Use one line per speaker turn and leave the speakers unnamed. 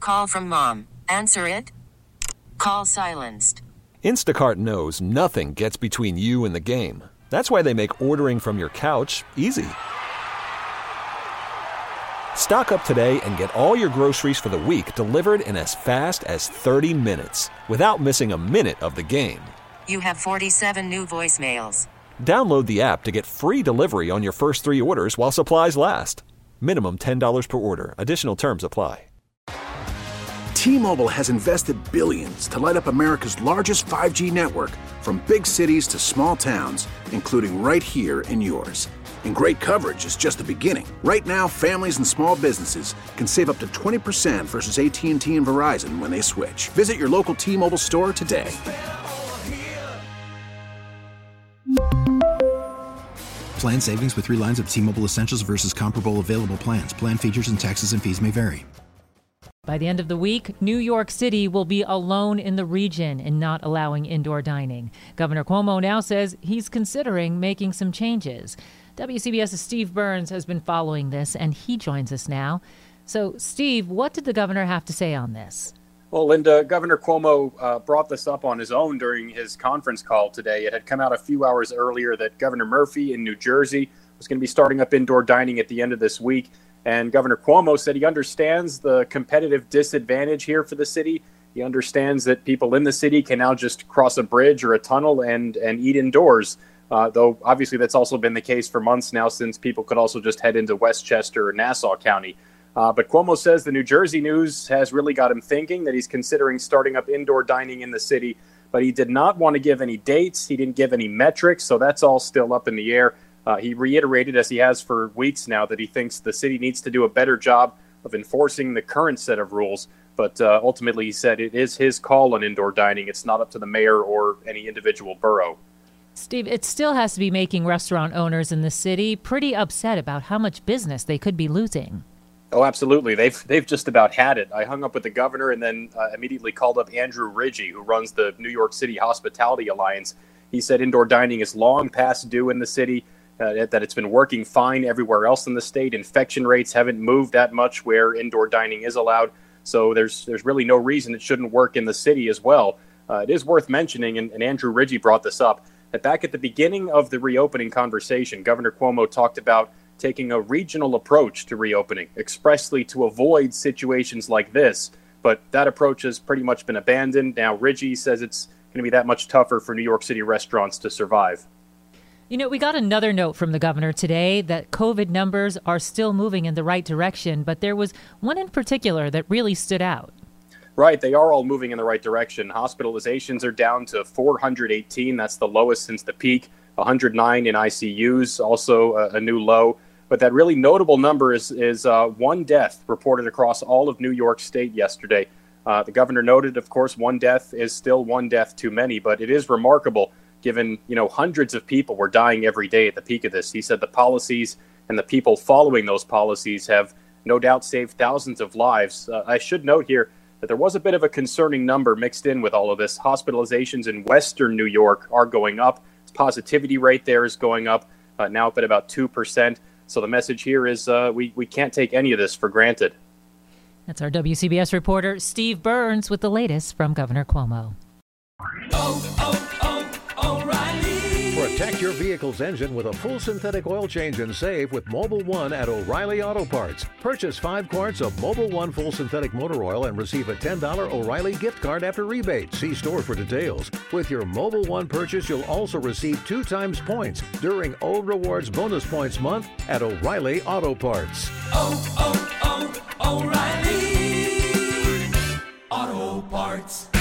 Call from mom. Answer it. Call silenced.
Instacart knows nothing gets between you and the game. That's why they make ordering from your couch easy. Stock up today and get all your groceries for the week delivered in as fast as 30 minutes without missing a minute of the game.
You have 47 new voicemails.
Download the app to get free delivery on your first 3 orders while supplies last. Minimum $10 per order. Additional terms apply.
T-Mobile has invested billions to light up America's largest 5G network, from big cities to small towns, including right here in yours. And great coverage is just the beginning. Right now, families and small businesses can save up to 20% versus AT&T and Verizon when they switch. Visit your local T-Mobile store today.
Plan savings with 3 lines of T-Mobile Essentials versus comparable available plans. Plan features and taxes and fees may vary.
By the end of the week, New York City will be alone in the region in not allowing indoor dining. Governor Cuomo now says he's considering making some changes. WCBS's Steve Burns has been following this, and he joins us now. So, Steve, what did the governor have to say on this?
Well, Linda, Governor Cuomo brought this up on his own during his conference call today. It had come out a few hours earlier that Governor Murphy in New Jersey was going to be starting up indoor dining at the end of this week. And Governor Cuomo said he understands the competitive disadvantage here for the city. He understands that people in the city can now just cross a bridge or a tunnel and eat indoors. Though obviously that's also been the case for months now, since people could also just head into Westchester or Nassau County. But Cuomo says the New Jersey news has really got him thinking that he's considering starting up indoor dining in the city. But he did not want to give any dates. He didn't give any metrics. So that's all still up in the air. He reiterated, as he has for weeks now, that he thinks the city needs to do a better job of enforcing the current set of rules. But ultimately, he said it is his call on indoor dining. It's not up to the mayor or any individual borough.
Steve, it still has to be making restaurant owners in the city pretty upset about how much business they could be losing.
Oh, absolutely. They've just about had it. I hung up with the governor and then immediately called up Andrew Ridgie, who runs the New York City Hospitality Alliance. He said indoor dining is long past due in the city. That it's been working fine everywhere else in the state. Infection rates haven't moved that much where indoor dining is allowed. So there's really no reason it shouldn't work in the city as well. It is worth mentioning, and Andrew Ridgie brought this up, that back at the beginning of the reopening conversation, Governor Cuomo talked about taking a regional approach to reopening, expressly to avoid situations like this. But that approach has pretty much been abandoned. Now Ridgie says it's going to be that much tougher for New York City restaurants to survive.
You know, we got another note from the governor today that COVID numbers are still moving in the right direction, but there was one in particular that really stood out.
Right. They are all moving in the right direction. Hospitalizations are down to 418. That's the lowest since the peak. 109 in ICUs, also a new low. But that really notable number is one death reported across all of New York State yesterday. The governor noted, of course, one death is still one death too many, but it is remarkable given, hundreds of people were dying every day at the peak of this. He said the policies and the people following those policies have no doubt saved thousands of lives. I should note here that there was a bit of a concerning number mixed in with all of this. Hospitalizations in Western New York are going up. Positivity rate there is going up, now up at about 2%. So the message here is we can't take any of this for granted.
That's our WCBS reporter, Steve Burns, with the latest from Governor Cuomo.
Protect your vehicle's engine with a full synthetic oil change and save with Mobil 1 at O'Reilly Auto Parts. Purchase 5 quarts of Mobil 1 full synthetic motor oil and receive a $10 O'Reilly gift card after rebate. See store for details. With your Mobil 1 purchase, you'll also receive 2 times points during O Rewards Bonus Points Month at O'Reilly Auto Parts.
O'Reilly Auto Parts.